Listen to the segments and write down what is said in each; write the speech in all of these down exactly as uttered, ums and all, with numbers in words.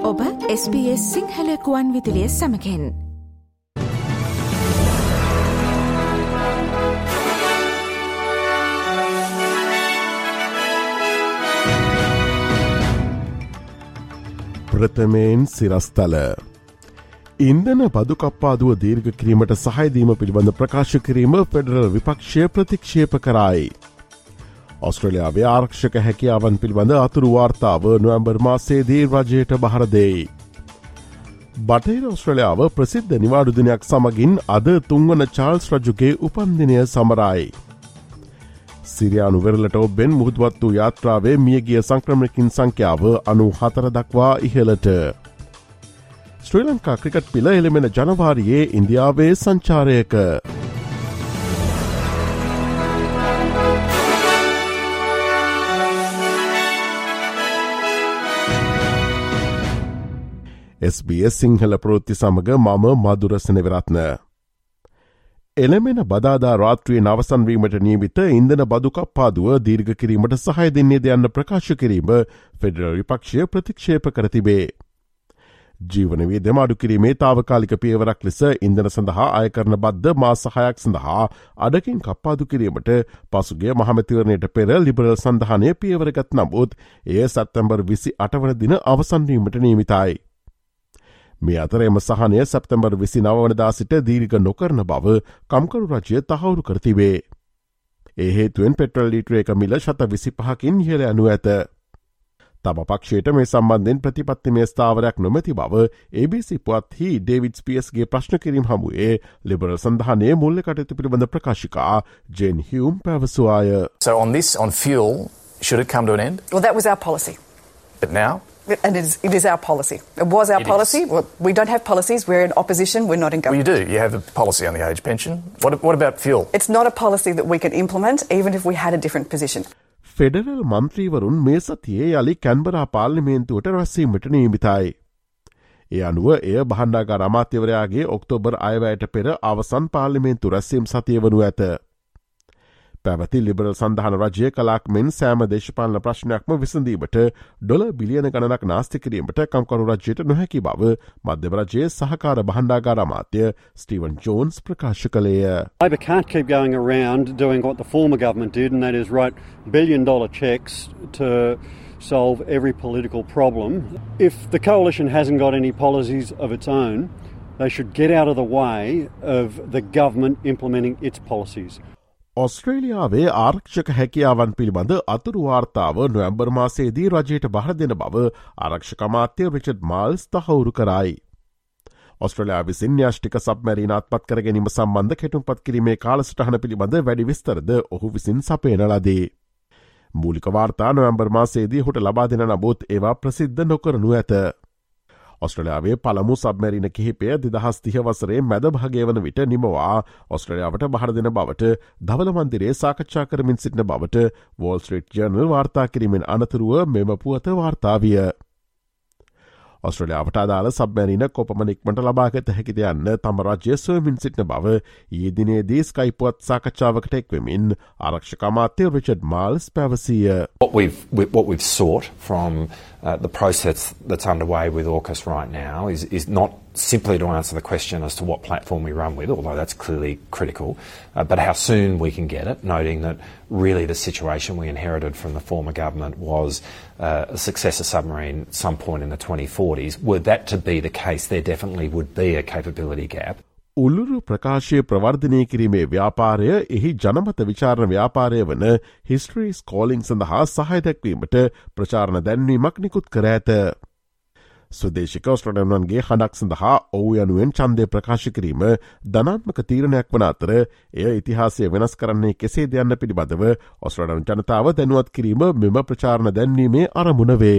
ඔබ S B S Sinhala කුවන් විදුලිය සමගින්. ප්‍රථමයෙන් සිරස්තල ඉන්ධන බදු කප්පාදුව දීර්ඝ කිරීමට සහාය දීම පිළිබඳ ප්‍රකාශ කිරීම ෆෙඩරල් විපක්ෂය ප්‍රතික්ෂේප කරයි. ඔස්ට්‍රේලියාවේ ආරක්ෂක හැකියාවන් පිළිබඳ අතුරු වාර්තාව නොවැම්බර් මාසයේදී රජයට බහර දෙයි. බටහිර ඔස්ට්‍රේලියාව ප්‍රසිද්ධ නිවාඩු දිනයක් සමගින් අද තුන්වන චාල්ස් රජුගේ උපන්දිනය සමරයි. සිරියානු වෙරළට ඔබෙන් මුහුදුවත් වූ යාත්‍රාවේ මියගිය සංක්‍රමණකින් සංඛ්‍යාව අනූ හතර දක්වා ඉහළට. ශ්‍රී ලංකා ක්‍රිකට් පිළ එළමෙන ජනවාරියේ ඉන්දියාවේ සංචාරයක. එස් බී එස් සිංහල ප්‍රවෘත්ති සමග මම මදුරසන විරත්න. එළමෙන බදාදා රාත්‍රියෙන් අවසන්වීමට නියමිත ඉන්ධන බදු කප්පාදුව දීර්ඝ කිරීමට සහය දෙන්නේ යන්න ප්‍රකාශ කිරීම ෆෙඩරල් විපක්ෂය ප්‍රතික්ෂේප කර තිබේ. ජීවන වියදම අඩු කිරීමේ තාවකාලික පියවරක් ලෙස ඉන්ධන සඳහා අය කරන බද්ද මාස හයක් සඳහා අඩකින් කප්පාදු කිරීමට පසුගිය මහමැතිවරණයට පෙර ලිබරල් සඳහනය පියවරගත් නමුත් එය සැප්තැම්බර් විසි අට වන දින අවසන්වීමට නියමිතයි. මේ අතර එම සහනය සැප්තැම්බර් විසි නව වනදා සිට දීර්ඝ නොකරන බව කම්කරු රජය තහවුරු කර තිබේ. ඒ හේතුවෙන් පෙට්‍රල් ලීටර එක මිල ශත විසි පහකින් ඉහළ යනු ඇත. තම පක්ෂයට මේ සම්බන්ධයෙන් ප්‍රතිපත්තිමය ස්ථාවරයක් නොමැති බව ඒ බී සී පුවත්හි ඩේවිඩ් ස්පියස්ගේ ප්‍රශ්න කිරීම හමුවේ ලිබරල් සඳහනයේ මුල්‍ය කටයුතු පිළිබඳ ප්‍රකාශිකා ජේන් හියුම් පැවසුවාය. So on this, on fuel, should it come to an end? Well, that was our policy. But now? And it is, it is our policy. It was our It policy. is. Well, we don't have policies. We're in opposition. We're not in Well, you government. do. You have a policy on the age pension. What, what about fuel? It's not a policy that we can implement, even if we had a different position. Federal මන්ත්‍රීවරුන් මේ සතියේ යළි Canberra පාර්ලිමේන්තුවට රැස්වීමට නියමිතයි. ඒ අනුව එය බහන්ඩාගාර අමාත්‍යවරයාගේ October අයවැයට පෙර අවසන් පාර්ලිමේන්තු රැස්වීම් සතිය වනු ඇත. පැවති ලිබරල් සඳහන රජය කලාක් මෙන් සෑම දේශපාලන ප්‍රශ්නයක්ම විසඳීමට ඩොල බිලියන ගණනක් නාස්ති කිරීමට කම්කරු රජයට නොහැකි බව මධ්‍යම රජයේ සහකාර බහන්ඩාගාර අමාත්‍ය ස්ටීවන් ජෝන්ස් ප්‍රකාශ කළේය. Labor can't keep going around doing what the former government did, and that is write billion dollar cheques to solve every political problem. If the coalition hasn't got any policies of its own, they should get out of the way of the government implementing its policies. ඔස්ට්‍රේලියාවේ ආරක්ෂක හැකියාවන් පිළිබඳ අතුරු වාර්තාව නොවැම්බර් මාසයේදී රජයට බහර දෙන බව ආරක්ෂක අමාත්‍ය රිචඩ් මාල්ස් තහවුරු කරයි. ඔස්ට්‍රේලියාව විසින් න්‍යෂ්ටික සබ්මැරීන අත්පත් කර ගැනීම සම්බන්ධ කෙටුම්පත් කිරීමේ කාලසටහන පිළිබඳ වැඩි විස්තරද ඔහු විසින් සපයන ලදී. මූලික වාර්තා නොවැම්බර් මාසයේදී ඔහුට ලබා දෙන නමුත් ඒවා ප්‍රසිද්ධ නොකරනු ඇත. ඔස්ට්‍රලියාවේ පළමු සබ්මැරීන කිහිපය දෙදහස් තිහ වසරේ මැද භාගය වන විට නිමවා ඔස්ට්‍රලියාවට බහර දෙන බවට ධවල මන්දිරයේ සාකච්ඡා කරමින් සිටින බවට වෝල් ස්ට්‍රීට් ජර්නල් වාර්තා කිරීමෙන් අනතුරුව මෙම පුවත වාර්තා විය. ඔස්ට්‍රලියාවට අදාළ සබ්මැරීන කොපමණ ඉක්මනට ලබාගත හැකිද යන්න තම රජය සොයමින් සිටින බව ඊයේ දිනේදී ස්කයි පුවත් සාකච්ඡාවකට එක්වෙමින් ආරක්ෂක අමාත්‍ය රිචඩ් මාල්ස් පැවසිය. What we've what we've sought from uh, the process that's underway with AUKUS right now is is not simply to answer the question as to what platform we run with, although that's clearly critical, uh, but how soon we can get it, noting that really the situation we inherited from the former government was uh, a successor submarine at some point in the twenty forties. Were that to be the case, there definitely would be a capability gap. උළුරු ප්‍රකාශය ප්‍රවර්ධනය කිරීමේ ව්‍යාපාරය එහි ජනමත විචාරණ ව්‍යාපාරය වන හිස්ට්‍රීස් කෝලිං සඳහා සහය දැක්වීමට ප්‍රචාරණ දැන්වීමක් නිකුත් කර ඇත. ස්වදේශික ඔස්ට්‍රේලියානුවන්ගේ හඬක් සඳහා ඔවු යනුවෙන් ඡන්දය ප්‍රකාශ කිරීම ධනාත්මක තීරණයක් වන අතර එය ඉතිහාසය වෙනස් කරන්නේ කෙසේද යන්න පිළිබඳව ඔස්ට්‍රේලියානු ජනතාව දැනුවත් කිරීම මෙම ප්‍රචාරණ දැන්වීමේ අරමුණ වේ.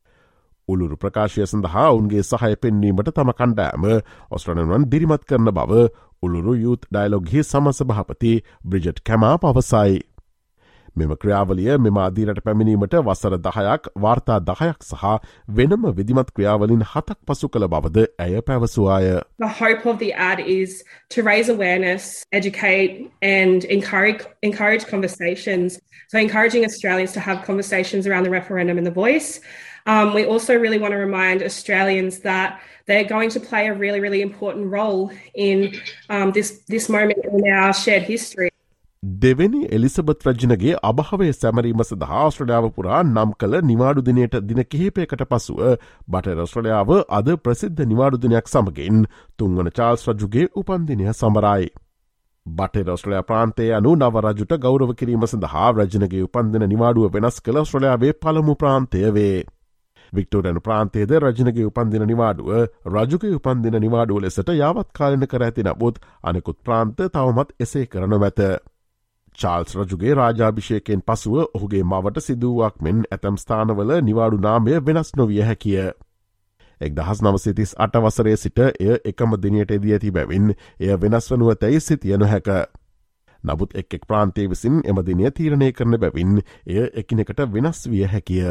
උළුරු ප්‍රකාශය සඳහා උන්ගේ සහය පෙන්වීමට තම කණ්ඩායම ඔස්ට්‍රේලියානුවන් දිරිමත් කරන බව උළුරු යූත් ඩයලොග්හි සමසභාපති බ්‍රිජට් කැමා පවසයි. මෙම ක්‍රියාවලිය මෙම අධීරට පැමිණීමට වසර දහයක් වාර්තා දහයක් සහ වෙනම විධිමත් ක්‍රියාවලින් හතක් පසු කළ බවද ඇය පැවසුවාය. The hope of the ad is to raise awareness, educate and encourage, encourage conversations. So encouraging Australians to have conversations around the referendum and the voice. Um, we also really want to remind Australians that they're going to play a really, really important role in um, this, this moment in our shared history. දෙවැනි Elizabeth රජනගේ අභාවය සැමරීම සඳහා ඔස්ට්‍රේලියාව පුරා නම් කළ නිවාඩු දිනයට දින කිහිපයකට පසුව බටහිර ඔස්ට්‍රේලියාව අද ප්‍රසිද්ධ නිවාඩු දිනයක් සමගින් තුන්වන චාල්ස් රජුගේ උපන්දිනය සමරයි. බටහිර ඔස්ට්‍රේලියා ප්‍රාන්තයේ අනු නව රජුට ගෞරව කිරීම සඳහා රජනගේ උපන්දින නිවාඩුව වෙනස් කළ ඔස්ට්‍රේලියාවේ පළමු ප්‍රාන්තය වේ. වික්ටෝරියානු ප්‍රාන්තයේද රජනගේ උපන්දින නිවාඩුව රජුගේ උපන්දින නිවාඩුව ලෙසට යාවත් කාලන කර ඇති නමුත් අනෙකුත් ප්‍රාන්ත තවමත් එසේ කරනු ඇත. චාල්ස් රජුගේ රාජාභිෂේකයෙන් පසුව ඔහුගේ මවට සිදුවක් මෙන් ඇතැම් ස්ථානවල නිවාඩු නාමය වෙනස් නොවිය හැකිය. එක් දහස් නවසිය තිස් අට වසරේ සිට එය එකම දිනයට එදී ඇති බැවින් එය වෙනස් වනුව තැයි සිතිය නොහැක. නමුත් එක් එක් ප්‍රාන්තය විසින් එම දිනය තීරණය කරන බැවින් එය එකිනෙකට වෙනස් විය හැකිය.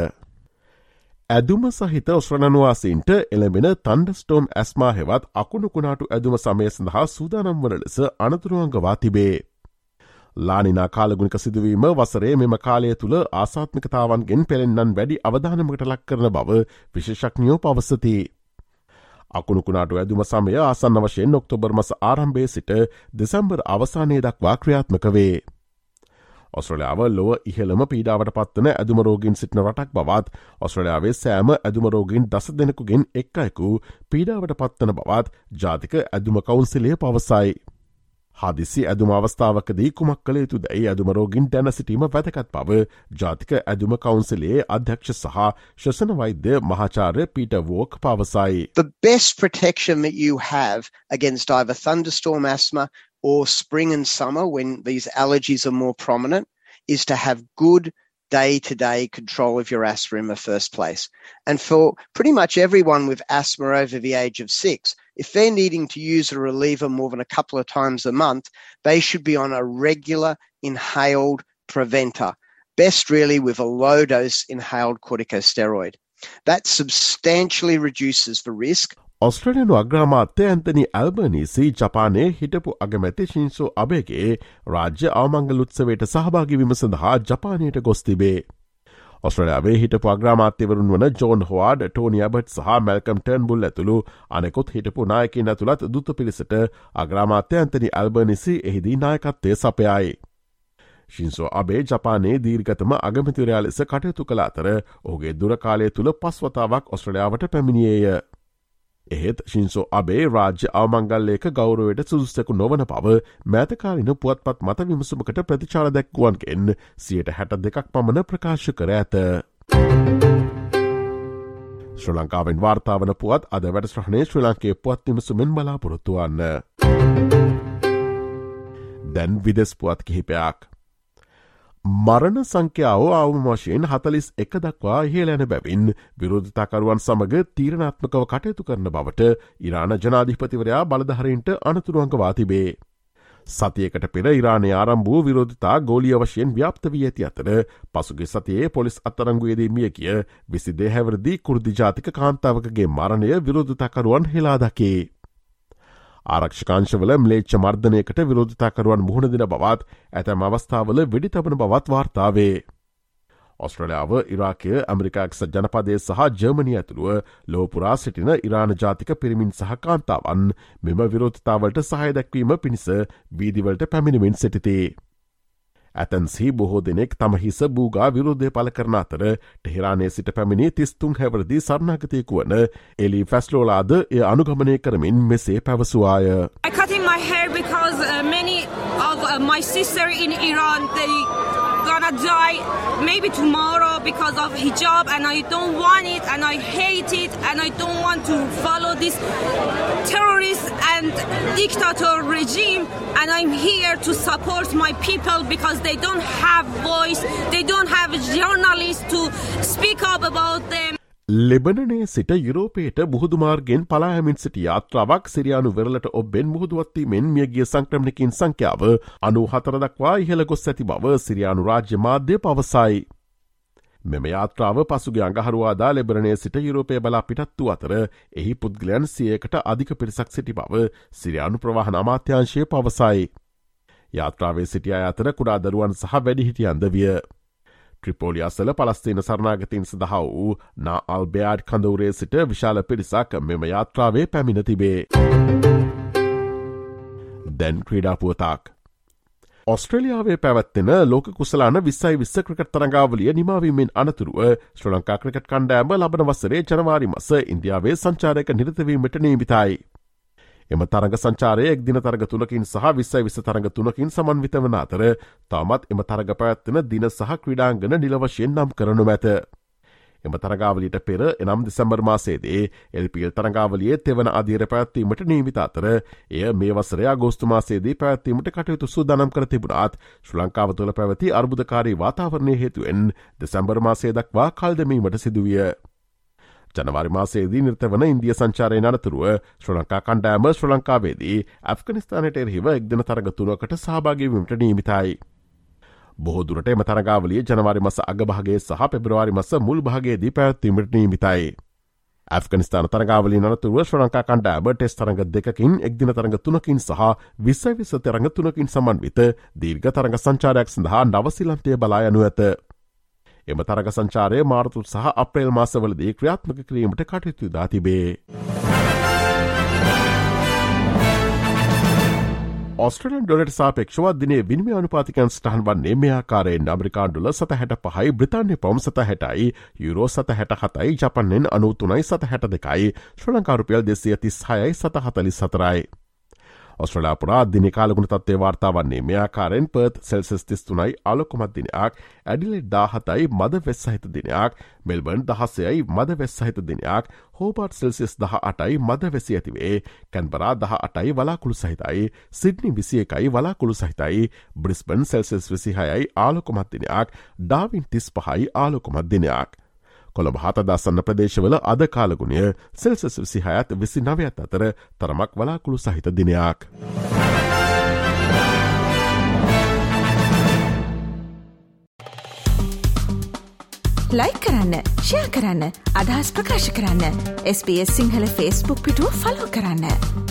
ඇදුම සහිත ඔස්ට්‍රලනුවාසීන්ට එළඹෙන තන්ඩස්ටෝම් ඇස්මා හෙවත් අකුණුකුණාටු ඇදුම සමය සඳහා සූදානම් වන ලෙස අනතුරුවන්ගවා තිබේ. ලානිනා කාලගුණික සිදුවීම වසරේ මෙම කාලය තුළ ආසාත්මිකතාවන්ගෙන් පෙළෙන්නන් වැඩි අවධානමකට ලක් කරන බව විශේෂඥයෝ පවසති. අකුණුකුණාටු ඇදුම සමය ආසන්න වශයෙන් ඔක්තෝබර් මස ආරම්භයේ සිට දෙසැම්බර් අවසානයේ දක්වා ක්‍රියාත්මක වේ. ඔස්ට්‍රලියාව ලොව ඉහළම පීඩාවට පත්වන ඇදුමරෝගීන් සිටින රටක් බවත් ඔස්ට්‍රලියාවේ සෑම ඇදුමරෝගීන් දස දෙනෙකුගෙන් එක් අයෙකු පීඩාවට පත්වන බවත් ජාතික ඇදුම කවුන්සිලය පවසයි. හදිසි ඇදුම අවස්ථාවකදී කුමක් කළ යුතු දැයි ඇදුමරෝගින් දැන සිටීම වැදගත් බව ජාතික ඇදුම කවුන්සිලයේ අධ්‍යක්ෂ සහ ශ්වසන වෛද්‍ය මහාචාර්ය පීටර් වෝක් පවසයි. The best protection that you have against either thunderstorm asthma or spring and summer when these allergies are more prominent is to have good day-to-day control of your asthma in the first place. And for pretty much everyone with asthma over the age of six, if they're needing to use a reliever more than a couple of times a month, they should be on a regular inhaled preventer, best really with a low-dose inhaled corticosteroid. That substantially reduces the risk. ඔස්ට්‍රේලියානු අග්‍රාමාත්‍ය Anthony Albanese ජපානයේ හිටපු අගමැති ශින්සෝ අබේගේ රාජ්‍ය අවමංගල උත්සවයට සහභාගී වීම සඳහා ජපානයට ගොස් තිබේ. ඔස්ට්‍රේලියාවේ හිටපු අග්‍රාමාත්‍යවරුන් වන ජෝන් හොවාඩ්, ටෝනි ඇබට් සහ මැල්කම් ටර්න්බුල් ඇතුළු අනෙකුත් හිටපු නායකයින් ඇතුළත් දුත පිරිසට අග්‍රාමාත්‍ය ඇන්තනි ඇල්බනීසි එහිදී නායකත්වය සපයයි. ශින්සෝ අබේ ජපානයේ දීර්ඝතම අගමැතිවරයා ලෙස කටයුතු කළ අතර ඔහුගේ දුරකාලය තුළ පස්වතාවක් ඔස්ට්‍රේලියාවට පැමිණියේය. එහෙත් ශින්සෝ අබේ රාජ්‍ය අවමංගල්ලයක ගෞරවයට සුදුස්සෙකු නොවන බව මෑතකාලින පුවත්පත් මත විමසුමකට ප්‍රතිචාර දැක්වුවන්ගෙන් සියයට හැට දෙකක් පමණ ප්‍රකාශ කර ඇත. ශ්‍රී ලංකාවෙන් වාර්තාවන පුවත් අද වැඩසටහනේ ශ්‍රී ලංකේ පුවත් විමසුමෙන් බලාපොරොත්තු වන්න. දැන් විදෙස් පුවත් කිහිපයක්. මරණ සංඛ්‍යාව අවම වශයෙන් හතලිස් එක දක්වා ඉහළ යන බැවින් විරෝධතාකරුවන් සමග තීරණාත්මකව කටයුතු කරන බවට ඉරාන ජනාධිපතිවරයා බලධාරීන්ට අනතුරුවන්ගවා තිබේ. සතියකට පෙර ඉරානයේ ආරම්භ වූ විරෝධතා ගෝලීය වශයෙන් ව්‍යාප්ත වී ඇති අතර පසුගිය සතියේ පොලිස් අත්අඩංගුවේදී මිය ගිය විසිදේ හැවිරිදි කුර්දි ජාතික කාන්තාවකගේ මරණය විරෝධතාකරුවන් හෙලා දකේ. ආරක්ෂකාංශවල ම්ලේච්ඡ මර්ධනයකට විරෝධතාකරුවන් මුහුණ දෙන බවත් ඇතැම් අවස්ථාවල වෙඩි තබන බවත් වාර්තාවේ. ඔස්ට්‍රේලියාව, ඉරාකය, ඇමරිකා එක්සත් ජනපදය සහ ජර්මනිය ඇතුළුව ලොව පුරා සිටින ඉරාන ජාතික පිරිමින් සහ කාන්තාවන් මෙම විරෝධතාවලට සහාය දැක්වීම පිණිස වීදිවලට පැමිණෙමින් සිටිති. ඇතැන්සි බොහෝ දෙනෙක් තම හිස බූගා විරෝධය පළ කරන අතර ටෙහෙරානයේ සිට පැමිණි තිස්තුන් හැවරදි සරණාගතයෙකු වන එලි ෆැස්ලෝලාද එය අනුගමනය කරමින් මෙසේ පැවසුවාය. I cutting my hair because uh, many of uh, my sister in Iran, they gonna die maybe tomorrow because of hijab, and I don't want it, and I hate it, and I don't want to follow this terrorist and dictator regime, and I'm here to support my people because they don't have voice, they don't have journalists to speak up about them. ලෙබනනේ සිට යුරෝපයට මුහුදුමාර්ගෙන් පලාහැමින් සිටි යාත්‍රාවක් සිරියානු වෙරලට ඔබෙන් මුහුදුවත්වීමෙන් මියගිය සංක්‍රමණකින් සංඛ්‍යාව අනු හතර දක්වා ඉහළ ගොස් ඇති බව සිරියානු රාජ්‍ය මාධ්‍ය පවසයි. මෙම යාත්‍රාව පසුගේ අඟහරුවාදා ලෙබරණය සිට යුරෝපය බලා පිටත්තු අතර එහි පුද්ගලයන් සියයකට අධික පිරිසක් සිටි බව සිරියානු ප්‍රවාහන අමාත්‍යංශය පවසයි. යාත්‍රාවේ සිටිය අතර කුඩා දරුවන් සහ වැඩිහිටියන්ද විය. ට්‍රිපෝලි අසල පලස්තීන සරණාගතීන් සඳහා වූ නා අල්බයාඩ් කඳවුරේ සිට විශාල පිරිසක් මෙම යාත්‍රාවේ පැමිණ තිබේ. දැන් ක්‍රීඩාපුවතාක්. ඔස්ට්‍රලියාවේ පැවැත්වෙන ලෝක කුසලාන විස්සයි විස්ස ක්‍රිකට් තරඟාවලිය නිමාවීමෙන් අනතුරුව ශ්‍ර ලංකා ක්‍රිකට් කණ්ඩෑම ලබන වසරේ ජනවාරි මස ඉන්දියාවේ සංචාරයක නිරතවීමට නීමිතයි. එම තරග සංචාරය එක් දින තරග තුනකින් සහ විස්සයි විස්ස තරග තුනකින් සමන්විත වන අතර තාමත් එම තරග පැවැත්වෙන දින සහ ක්‍රීඩාංගන නිල වශයෙන් නම් කරනු මැත. එම තරගාවලියට පෙර එනම් දෙසැම්බර් මාසයේදී එල් පී එල් තරගාවලියේ තෙවන අධීර පැවැත්වීමට නියමිත අතර එය මේ වසරේ අගෝස්තු මාසයේදී පැවැත්වීමට කටයුතු සූදානම් කර තිබුණාත් ශ්‍රී ලංකාව තුළ පැවති අර්බුදකාරී වාතාවරණය හේතුවෙන් දෙසැම්බර් මාසය දක්වා කල් දැමීමට සිදුවිය. ජනවාරි මාසයේදී නිර්ත වන ඉන්දිය සංචාරයෙන් අනතුරුව ශ්‍රී ලංකා කණ්ඩෑම ශ්‍රී ලංකාවේදී ඇෆ්ගනිස්තානයට එරෙහිව එක්දින තරග තුනකට සහභාගී වීමට නියමිතයි. බොහෝ දුරට එම තරගාවලිය ජනවාරි මස අගභාගයේ සහ පෙබරවාරි මස මුල් භාගයේදී පැවැත්වීමට නියමිතයි. ඇෆ්ගනිස්තාන තරගාවලිය අනතුරුව ශ්‍රී ලංකා කණ්ඩෑම ටෙස්ට් තරග දෙකකින් එක්දින තරග තුනකින් සහ විස්සයි විස්ස තරග තුනකින් සමන්විත දීර්ඝ තරග සංචාරයක් සඳහා නවසිලන්තය බලා යනු ඇත. එම තරග සංචාරය මාර්තු සහ අප්‍රේල් මාසවලදී ක්‍රියාත්මක කිරීමට කටයුතු යොදා තිබේ. ඔස්ට්‍රේලියානු ඩොලරයට සාපේක්ෂව දිනේ විනිමය අනුපාතිකයන් සටහන් වන්නේ මේ ආකාරයෙන් ඇමරිකානු ඩොලර් සත හැට පහයි, බ්‍රිතාන්‍ය පවුම් සත හැටයි, යුරෝ සත හැට හතයි, ජපන්යෙන් අනූ තුනයි සත හැට දෙකයි, ශ්‍රී ලංකා රුපියල් දෙසිය තිස් හයයි සත හතලිස් හතරයි. ඔස්ට්‍රේලියා පුරා දින කාලගුණ තත්ත්වය වාර්තා වන්නේ මේ ආකාරයෙන් පර්ත් සෙල්සියස් තිස් තුනයි ආලෝකමත් දිනයක්, ඇඩිලේඩ් දාහතයි මද වෙස් සහිත දිනයක්, මෙල්බර්න් දහසයයි මද වෙස් සහිත දිනයක්, හෝබාර්ට් සෙල්සියස් දහ අටයි මද වැසි ඇතිවේ, කැන්බරා දහ අටයි වලාකුළු සහිතයි, සිඩ්නි විසි එකයි වලාකුළු සහිතයි, බ්‍රිස්බන් සෙල්සියස් විසි හයයි ආලෝකමත් දිනයක්, ඩාවින් තිස් පහයි ආලෝකමත් දිනයක්. කොළඹ හතදාසන්න ප්‍රදේශවල අද කාලගුණය සෙල්සියස් විසි හයත් විසි නවයත් අතර තරමක් වලාකුළු සහිත දිනයක්. ලයික් කරන්න, ෂෙයා කරන්න, අදහස් ප්‍රකාශ කරන්න. S B S Sinhala Facebook පිටුව ෆලෝ කරන්න.